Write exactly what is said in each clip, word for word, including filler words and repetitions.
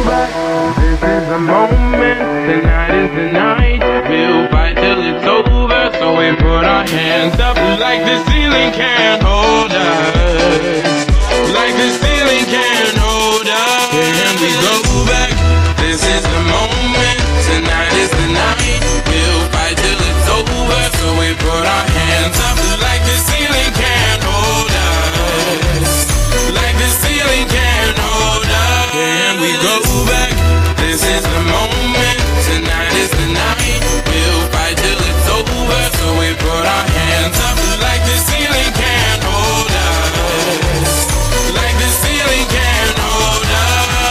back. This is the moment, tonight is the night. We'll fight till it's over, so we put our hands up like the ceiling can't hold us. Like the ceiling can't hold us. Can we go back? This is the moment, tonight is the night. We'll fight till it's over, so we put our hands up like the ceiling can't hold us. Like the ceiling can't hold us. Can we go back? This is the moment, tonight is the night. We'll fight till it's over, so we put our hands up like the ceiling can't hold us. Like the ceiling can't hold us.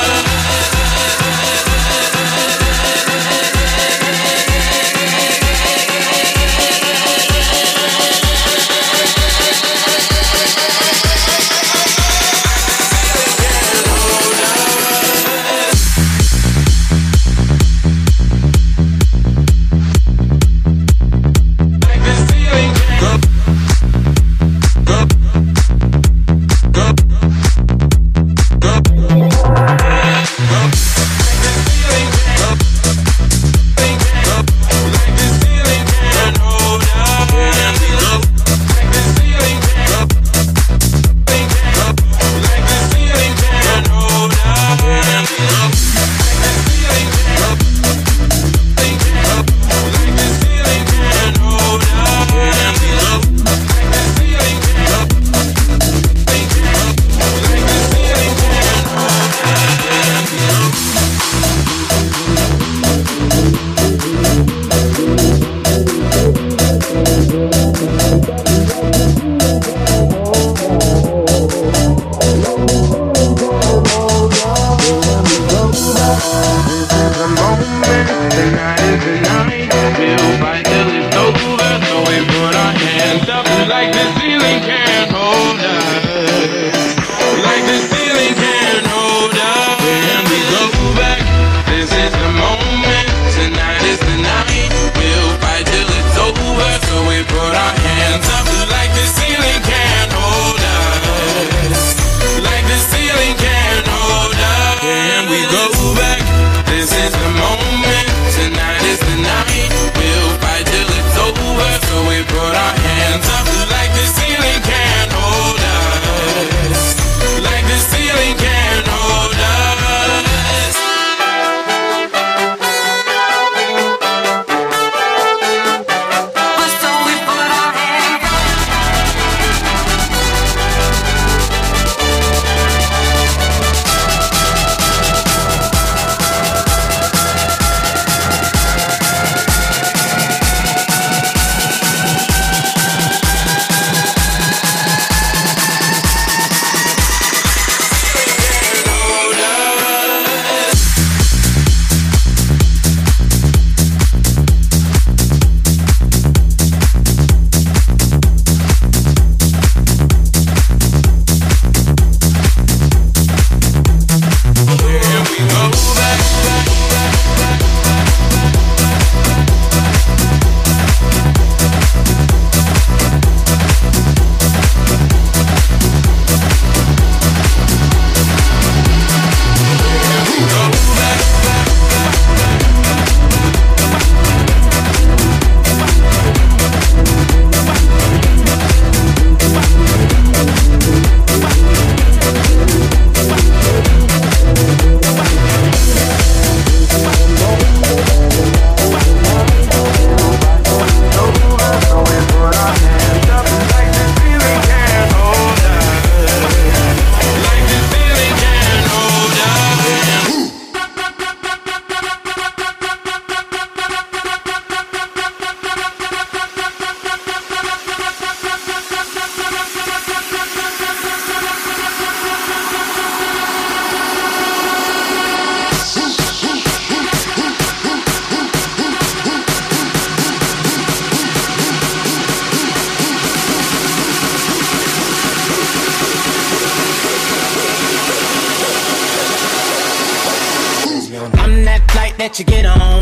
that you get on.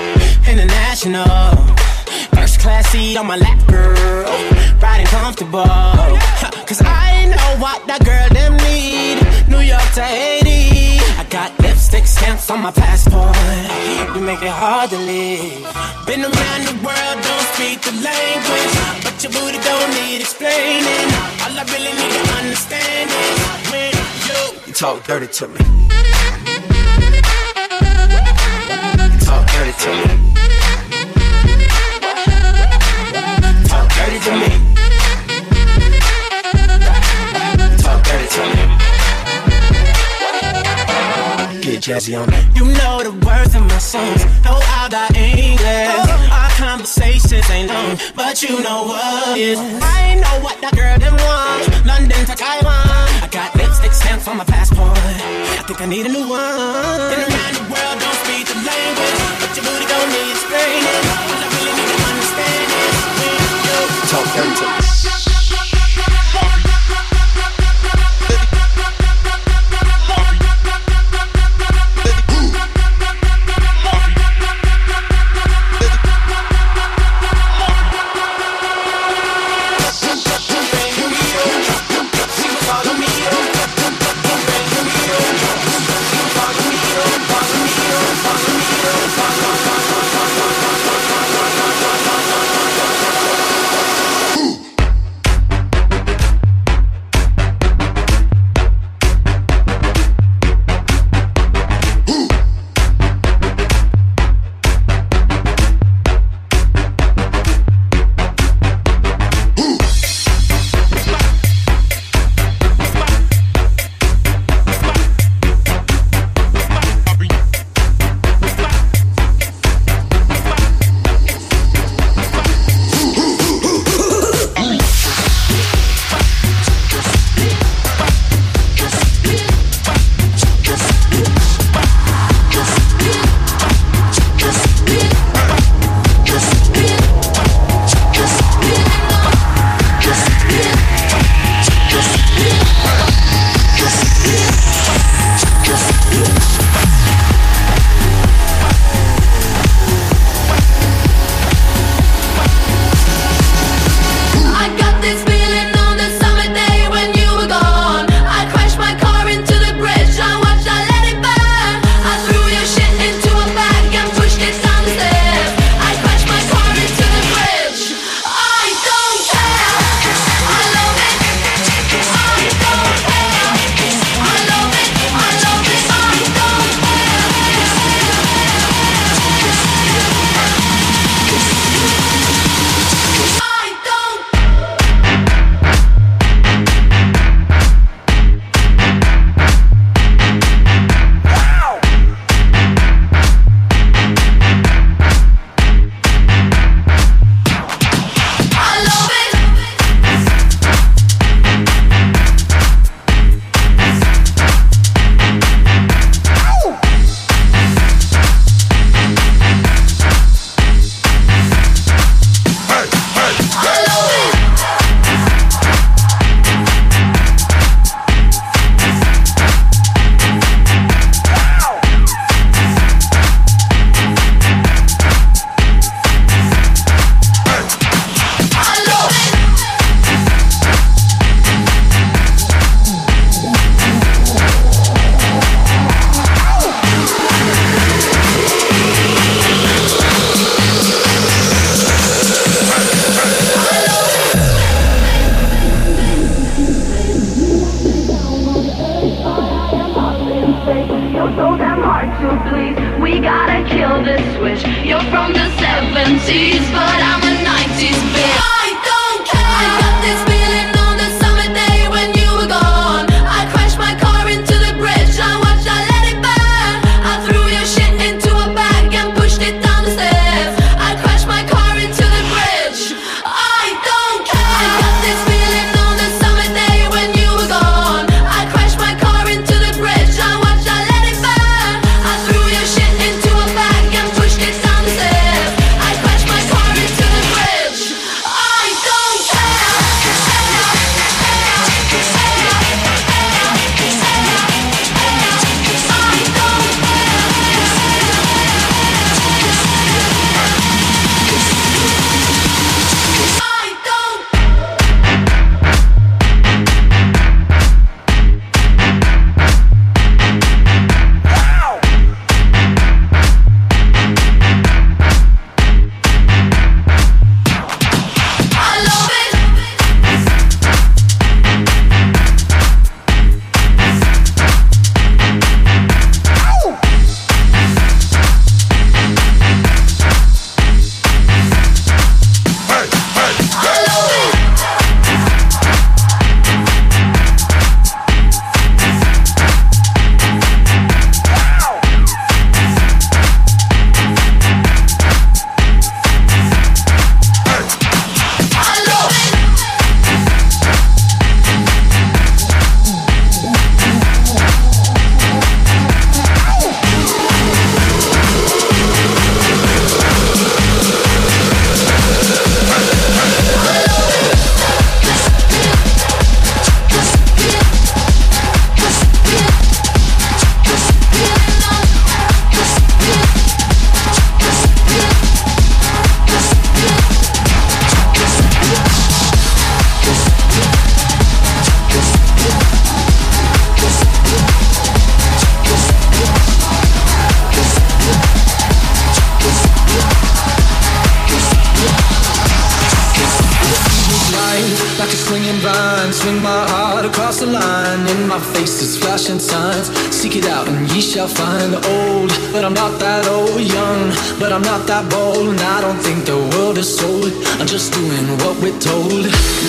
International, first class seat on my lap, girl, riding comfortable. Cause I know what that girl them need. New York to Haiti, I got lipstick lipstick stamps on my passport. You make it hard to leave. Been around the world, don't speak the language, but your booty don't need explaining. All I really need to understand is when you, you talk dirty to me. You talk dirty to me. Talk dirty to me. Talk dirty to me. Get jazzy on me. You know the words of my songs. Know I got English. Our conversations ain't long, but you know what is. I know what that girl them want. London to Taiwan. I got lipstick stamps on my passport. I think I need a new one. Been around the world, don't speak the language, but your booty don't need explaining. All I really need to understand is when you talk dirty to me. my face is flashing signs. Seek it out and ye shall find. Old, but I'm not that old. Young, but I'm not that bold. And I don't think the world is sold. I'm just doing what we're told.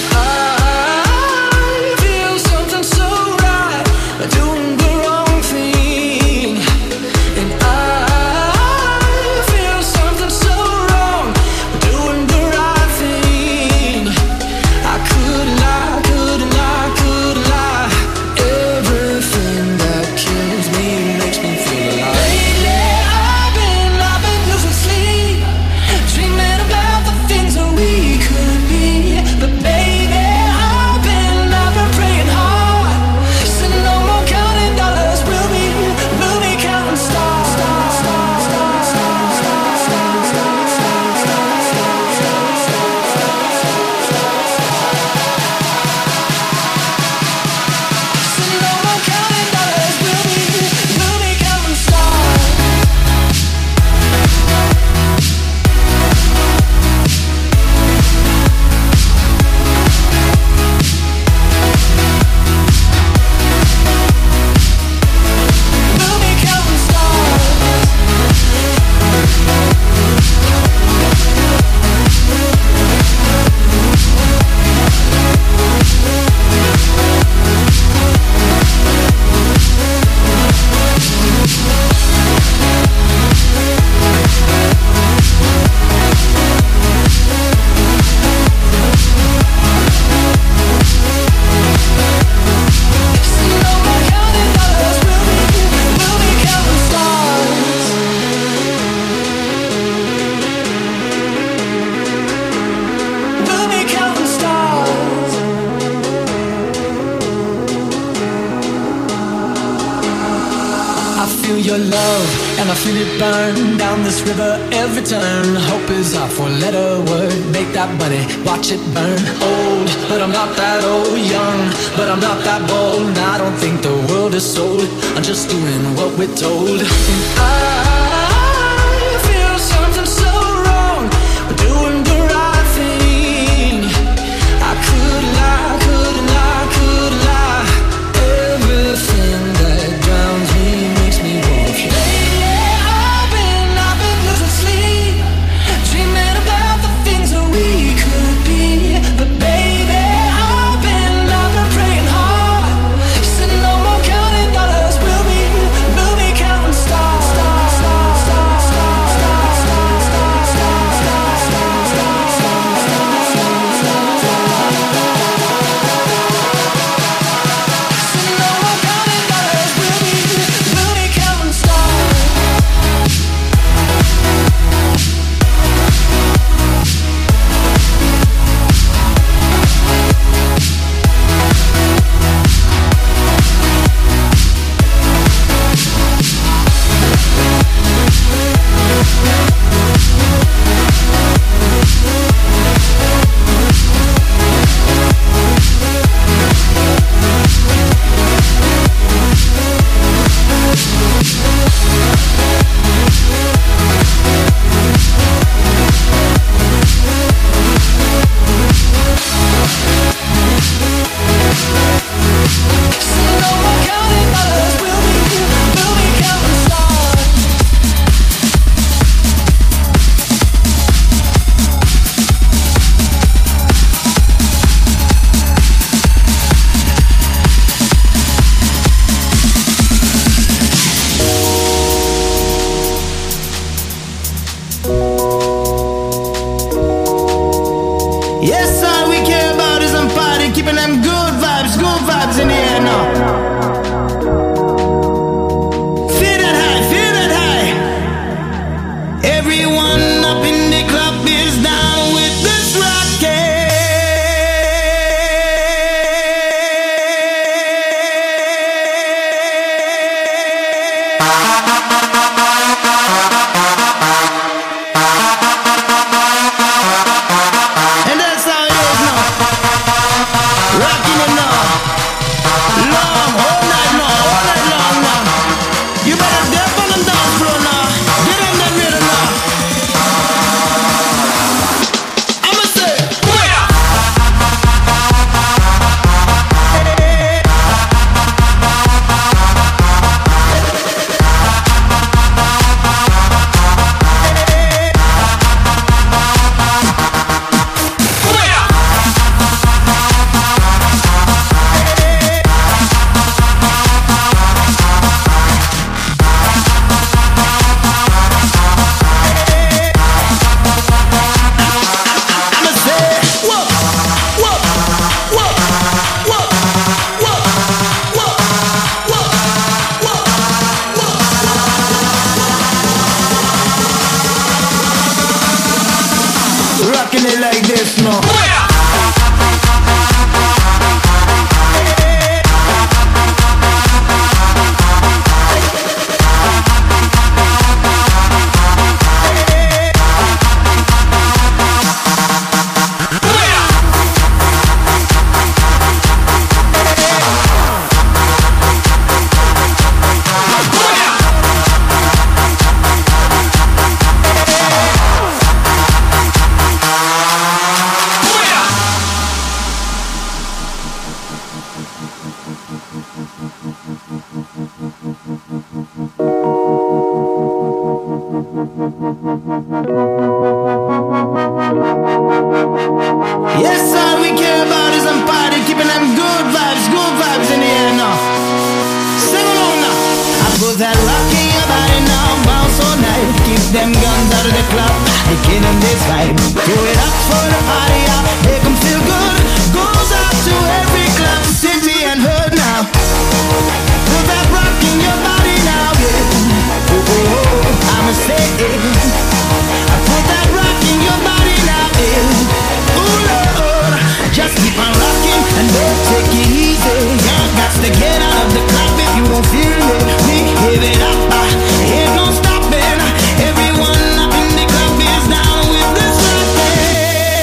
I feel something so right, doing the wrong thing. And I feel something so wrong, doing the right thing. I couldn't lie, couldn't lie, couldn't lie. Everything that kills me makes me feel alive. Lately I've been, I've been losing sleep, dreaming about the things that we could be. But baby, I've been, I've been praying hard. So no more counting dollars, we'll be, we'll be counting stars. Stars, stars, stars, stars, stars, stars, stars, stars, stars, so no more counting dollars, we'll be, we'll be counting stars. We'll be counting stars. So no more counting dollars, we'll be, we'll be counting stars. We'll be counting stars. I feel your love, and I feel it burn down this river every turn. Hope is our four-letter word. Make that money, watch it burn. Old, but I'm not that old. Young, but I'm not that bold. And I don't think the world is sold. I'm just doing what we're told. And I feel something so wrong, but doing the right thing. I could lie, couldn't lie, could lie. Everything that drowns me makes me wanna fly. Lately I've been, I've been losing sleep, dreaming about the things that we could be. But baby, I've been, I've been praying hard. So no more counting dollars, we'll be, we'll be counting stars. Stars, rocking it like this, no. Yes, all we care about is them party, keeping them good vibes, good vibes in the air now. Sing along now. I put that rock in your body now, bounce all night. Keep them guns out of the club, they killing this vibe. Do it up for the party, out, make them feel good. Goes out to every club, city and hood now. Put that rock in your body now, yeah. Oh, oh, oh, I'ma say it. I put that rock in your body now, yeah. Ooh, Lord, just keep on rocking and don't take it easy. Y'all got to get out of the club if you don't feel it. We give it up, uh, ain't no stopping. Everyone up in the club is down with this rocking.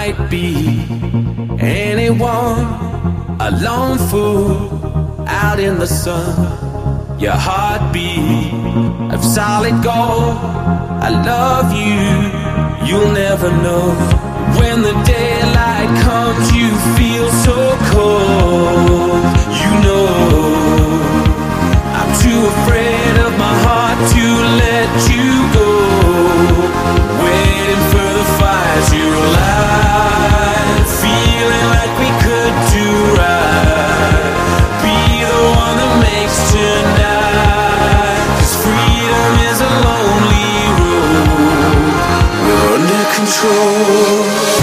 might be anyone, a lone fool out in the sun. Your heartbeat of solid gold. I love you, you'll never know. When the daylight comes, you feel so cold. You know, I'm too afraid of my heart to let you go. Waiting for the fire to light, feeling like we could do right. Be the one that makes tonight, 'cause freedom is a lonely road. We're under control.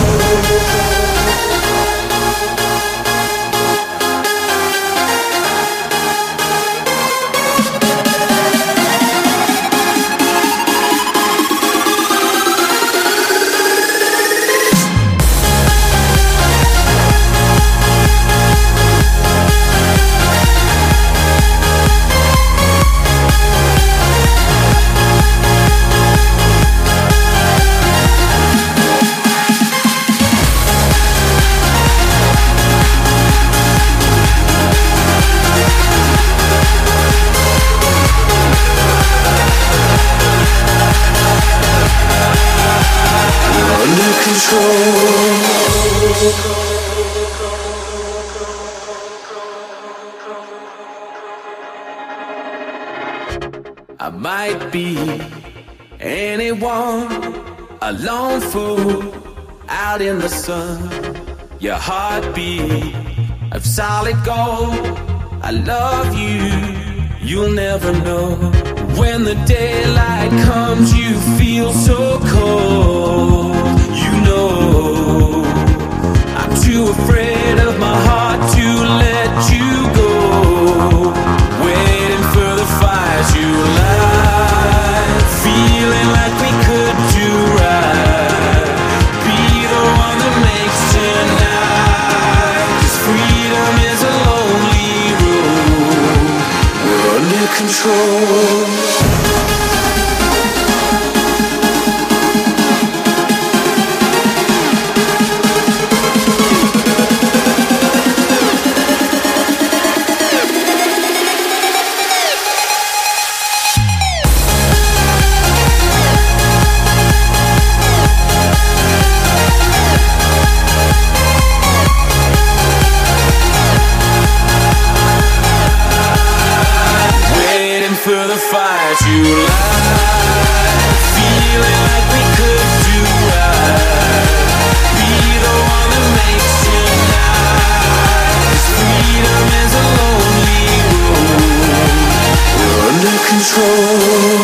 I might be anyone, a lone fool out in the sun. Your heartbeat of solid gold. I love you, you'll never know. When the daylight comes, you feel so cold. You know, I'm too afraid of my heart to let you go. Waiting for the fire to light, feeling like we could do right. Be the one that makes tonight, 'cause freedom is a lonely road. We're under control. For the fire to light, feeling like we could do right. Be the one that makes tonight, 'cause freedom is a lonely road. We're under control.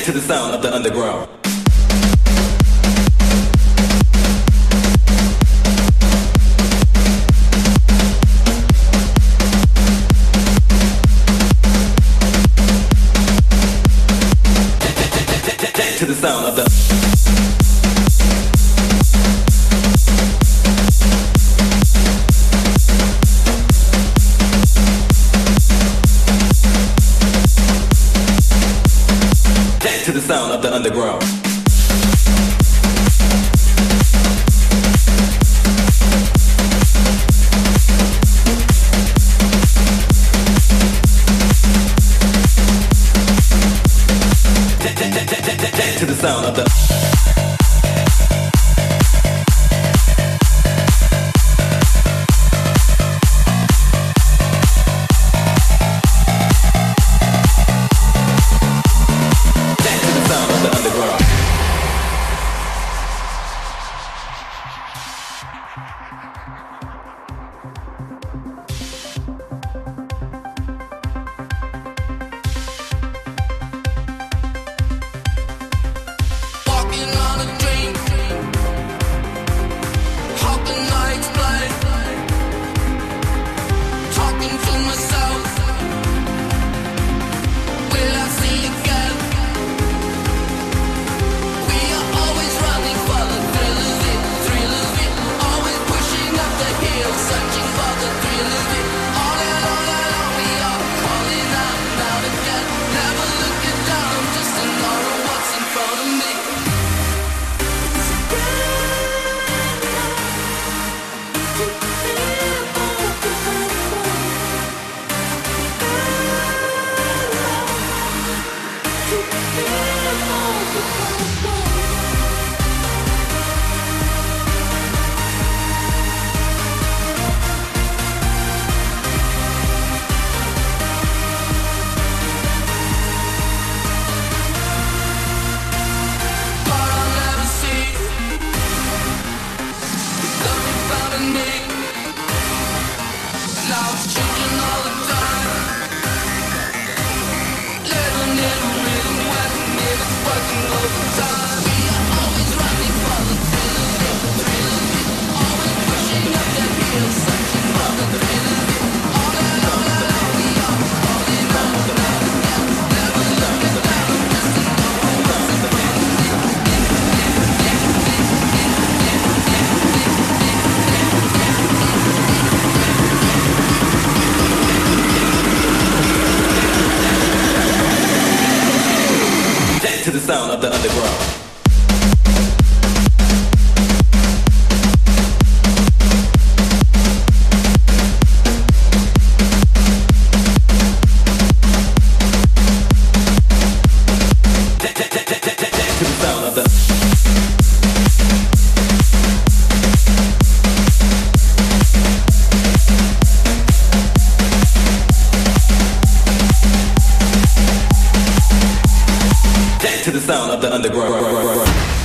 to the sound of the underground. To the sound of the to the sound of the underground. To the sound of the to the sound of the underground. To the sound of the underground.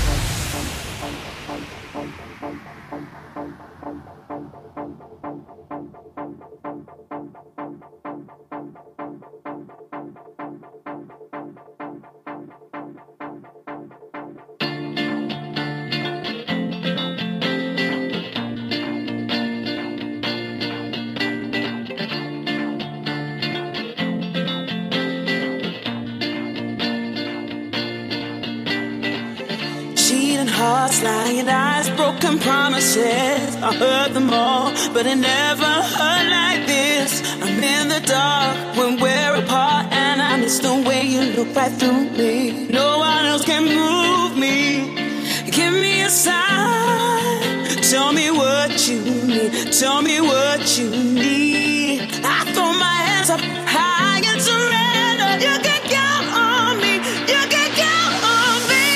Hearts, lying eyes, broken promises. I heard them all, but it never hurt like this. I'm in the dark when we're apart, and I miss the way you look right through me. No one else can move me. Give me a sign. Tell me what you need. Tell me what you need. I throw my hands up high and surrender. You can count on me. You can count on me.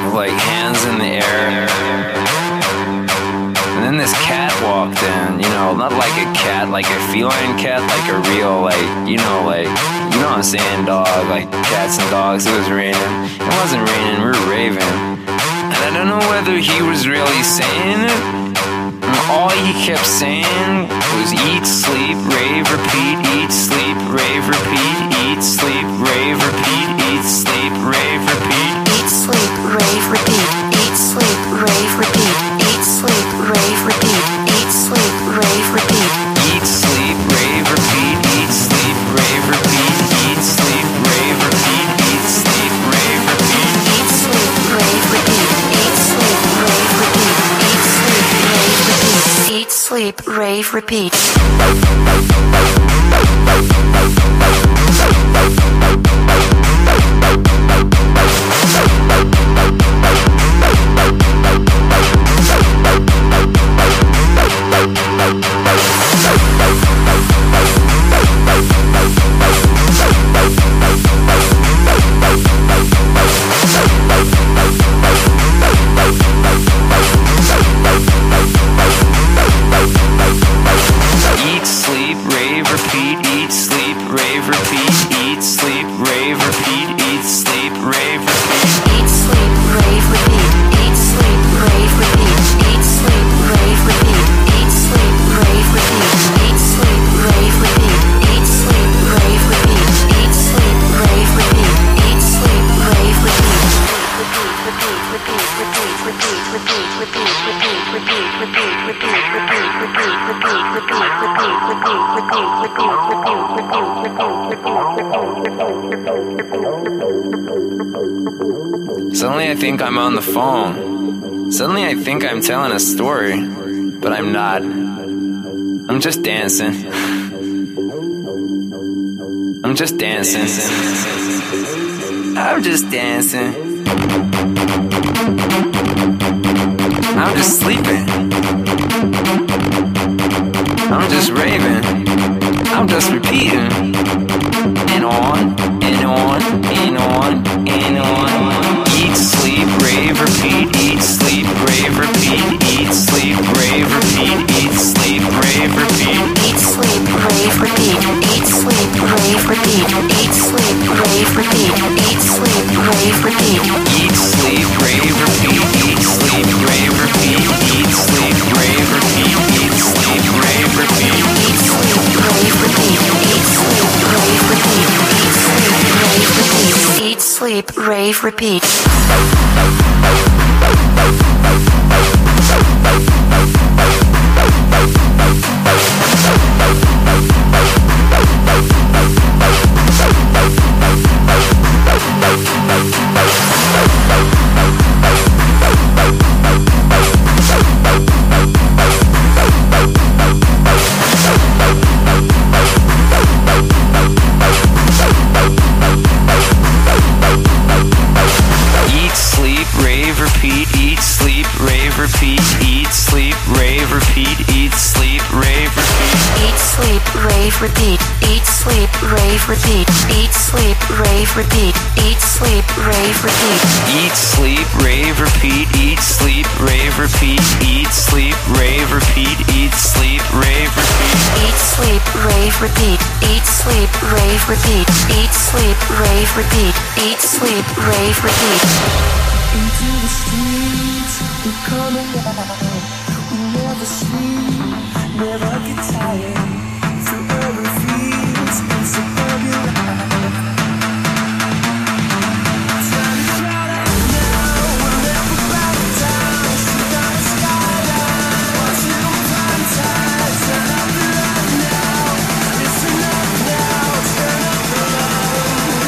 like hands in the air. And then this cat walked in, you know, not like a cat, like a feline cat, like a real, like, you know, like, you know what I'm saying, dog, like cats and dogs. It was raining. It wasn't raining, we were raving. And I don't know whether he was really saying it. And all he kept saying was eat, sleep, rave, repeat, eat, sleep, rave, repeat, eat, sleep, rave, repeat, eat, sleep, rave, repeat. Eat, sleep, rave, repeat, eat, sleep, rave, repeat, eat, sleep, rave, repeat, eat, sleep, rave, repeat. Eat, sleep, rave, repeat, eat, sleep, rave, repeat, eat, sleep, rave, repeat, eat, sleep, rave, repeat. Eat, sleep, rave, repeat, eat, sleep, rave, repeat, eat, sleep, rave, repeat, eat, sleep, rave, repeat. Eat, sleep, rave, repeat, eat, sleep, rave, repeat, eat, sleep, rave, repeat, eat, sleep, rave, repeat. Eat, sleep, rave, repeat, eat, sleep, rave, repeat, eat, sleep, rave, repeat, eat, sleep, rave, repeat, eat, sleep, rave, repeat, eat, sleep, rave, repeat, eat, sleep, rave, repeat, eat, sleep, rave, repeat. Repeat, repeat, repeat, repeat, repeat, repeat, repeat, repeat, repeat, repeat, repeat, repeat, repeat, repeat, repeat, repeat, repeat, repeat, repeat. Suddenly I think I'm on the phone. Suddenly I think I'm telling a story, but I'm not. I'm just dancing. I'm just dancing. I'm just dancing. I'm just sleeping. I'm just raving. I'm just repeating. And on, and on, and on, and on. Eat, sleep, rave, repeat. Eat, sleep, rave, repeat. Eat, sleep, rave, repeat. Eat, sleep, rave, repeat. Eat, sleep, rave, repeat, eat, sleep, rave, repeat, eat, sleep, rave, repeat, eat, sleep, rave, repeat. Eat, sleep, rave, repeat. Eat, sleep, rave, repeat. Eat, sleep, rave, repeat. Eat, sleep, rave, repeat. Eat, sleep, rave, repeat, eat, sleep, rave, repeat, eat, sleep, rave, repeat, eat, sleep, rave, repeat. Eat, sleep, rave, repeat. Eat, sleep, rave, repeat. Eat, sleep, rave, repeat. Eat, sleep, rave, repeat. Eat, sleep, rave, repeat, eat, sleep, rave, repeat, eat, sleep, rave, repeat, eat, sleep, rave, repeat. Eat, sleep, rave, repeat. Eat, sleep, rave, repeat. Eat, sleep, rave, repeat. Eat, sleep, rave, repeat. Eat, sleep, rave, repeat, eat, sleep, rave, repeat, eat, sleep, rave, repeat, eat, sleep, rave, repeat. Into the streets, we come alive. We never sleep, never get tired. Through every fields and suburban life. Turn it right up now, we'll never back down. Shoot down the skyline, watch it on prime time. Turn up the light now, listen up now, turn up the light.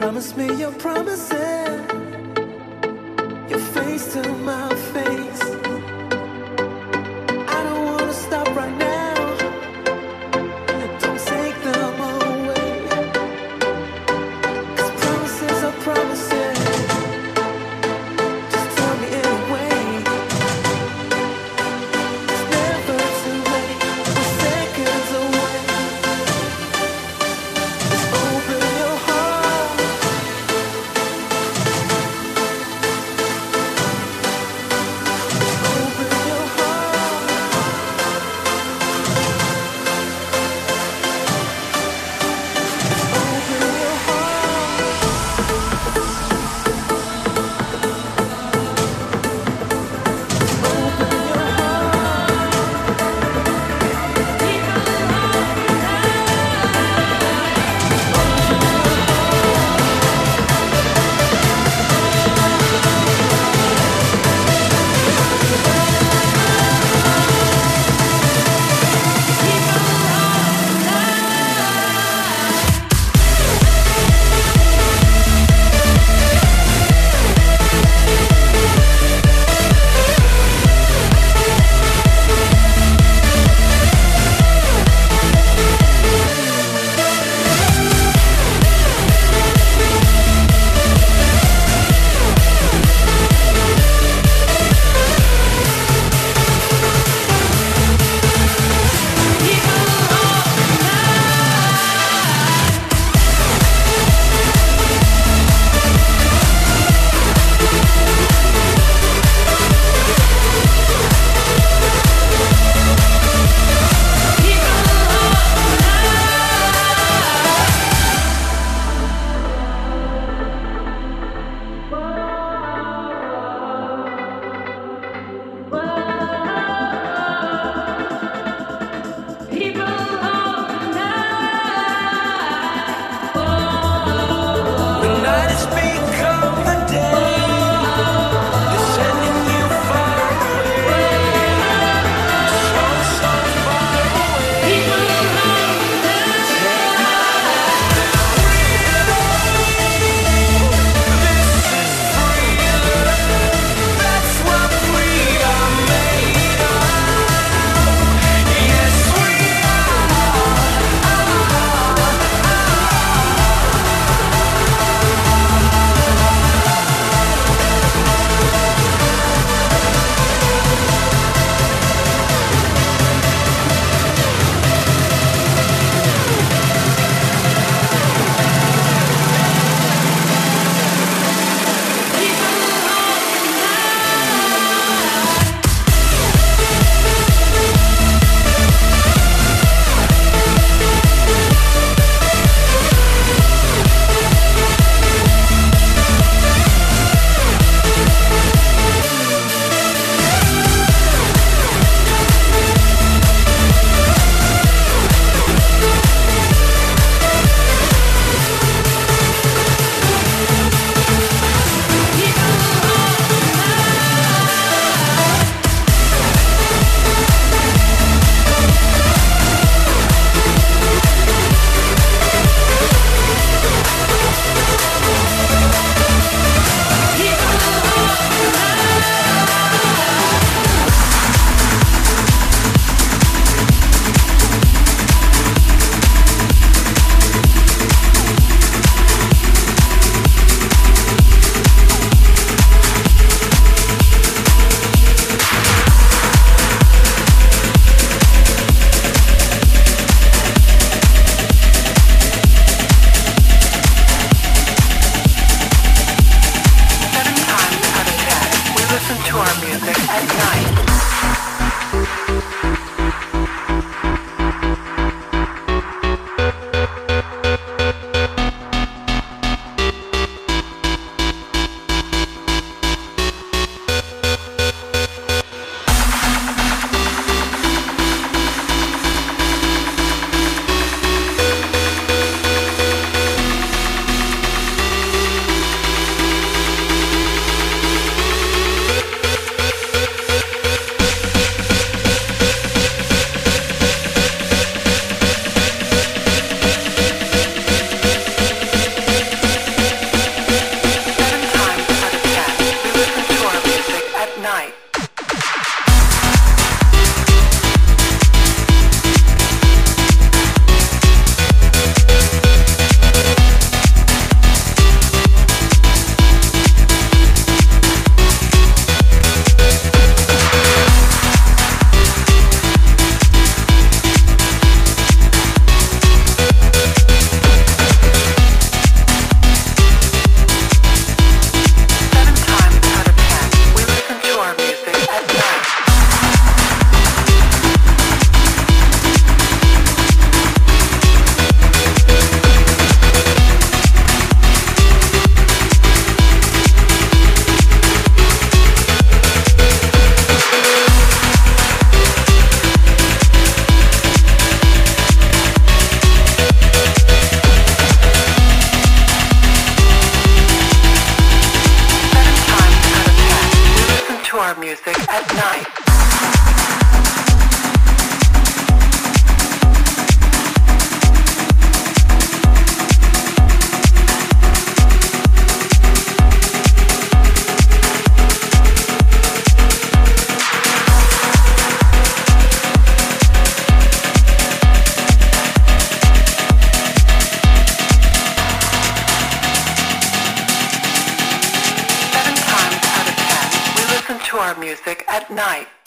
Promise me your promises, your face to my face. I don't wanna stop right now. Don't take them away. 'Cause promises are promises. Just tell me anyway. It's never too late. We're seconds away. Just open your heart. night.